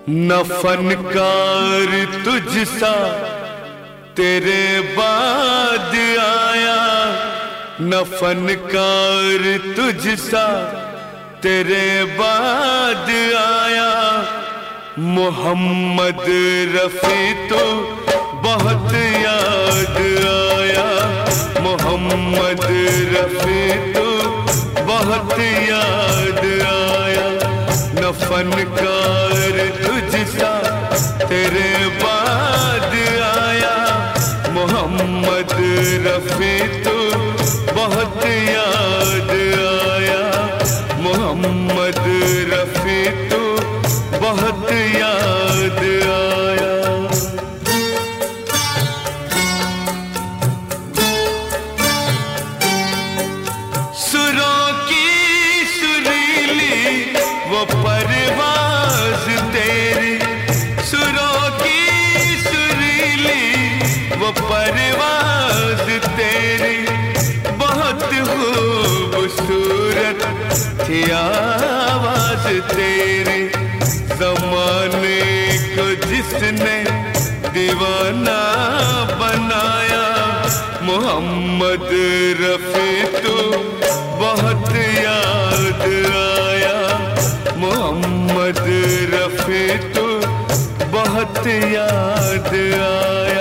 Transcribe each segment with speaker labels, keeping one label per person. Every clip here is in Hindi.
Speaker 1: न फनकार तुझसा तेरे बाद आया, न फनकार तुझसा तेरे बाद आया। मोहम्मद रफ़ी तो बहुत याद आया, मोहम्मद रफ़ी तो बहुत याद आया। न फनकार तुझसा तेरे बाद आया, मोहम्मद रफ़ी तो बहुत याद आया, मोहम्मद रफ़ी तो बहुत याद आया। सुरों की सुरीली वो परवाज़ तेरी, सुरों की सुरीली वो परवाज़ तेरी, बहुत खूबसूरत थी आवाज़ तेरी। ज़माने को जिसने दीवाना बनाया, मोहम्मद रफ़ी तो बहुत याद आया, मोहम्मद रफ़ी तो बहुत याद आया।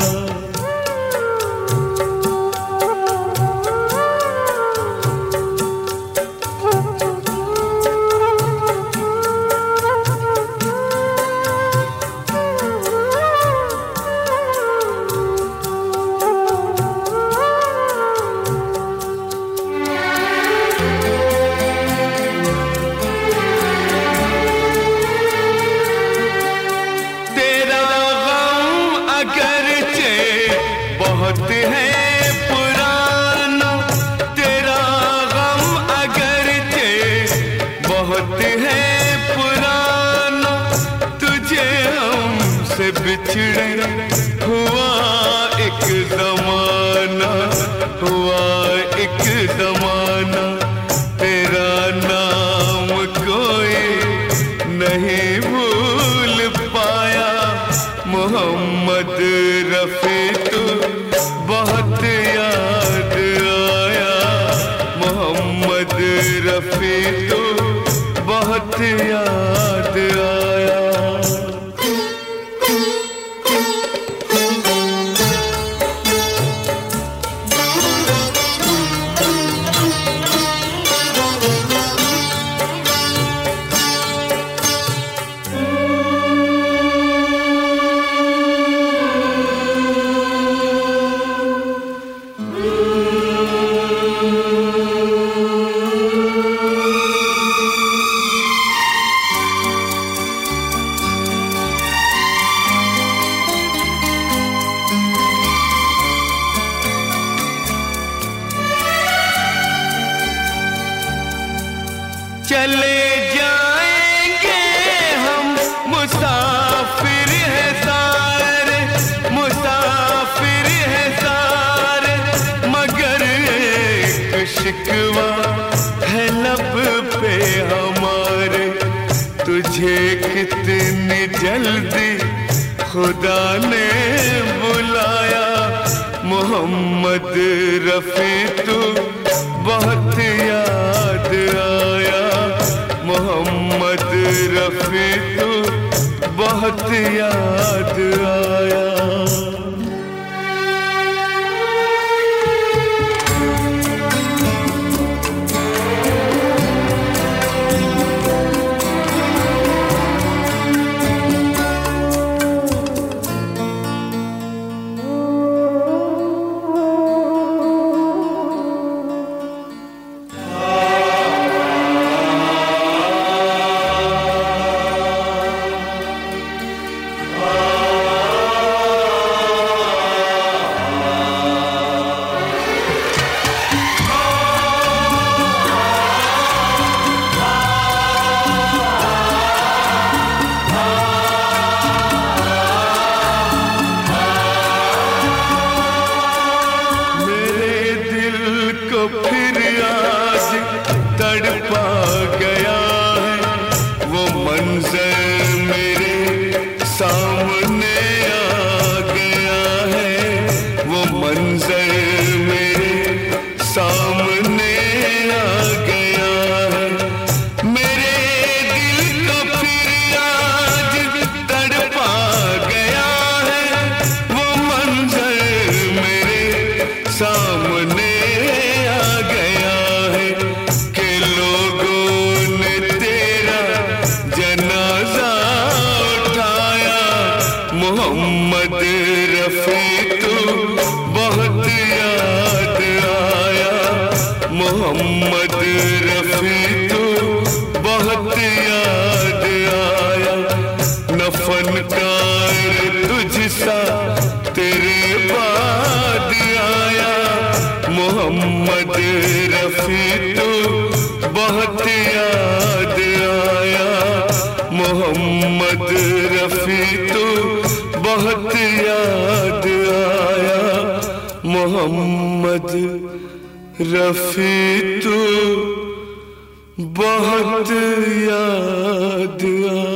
Speaker 1: बहुत है पुराना तेरा गम, अगरचे बहुत है पुराना, तुझे हमसे बिछड़े हुआ एक ज़माना, हुआ एक ज़माना। तेरा नाम कोई नहीं भूल पाया, मोहम्मद रफ़ी तो बहुत याद आया, मोहम्मद रफ़ी तो बहुत याद आया। चले जाएंगे हम मुसाफिर है सारे, मुसाफिर है सारे, मगर एक शिकवा है लब पे हमारे। तुझे कितनी जल्दी खुदा ने बुलाया, मोहम्मद रफ़ी तो बहुत याद आया, मोहम्मद रफ़ी तो बहुत याद आया। मोहम्मद रफी तू बहुत याद आया, न फनकार तुझसा तेरे बाद आया। मोहम्मद रफी तू बहुत याद आया, मोहम्मद रफी तू बहुत याद आया, मोहम्मद रफी तू बहुत याद आया।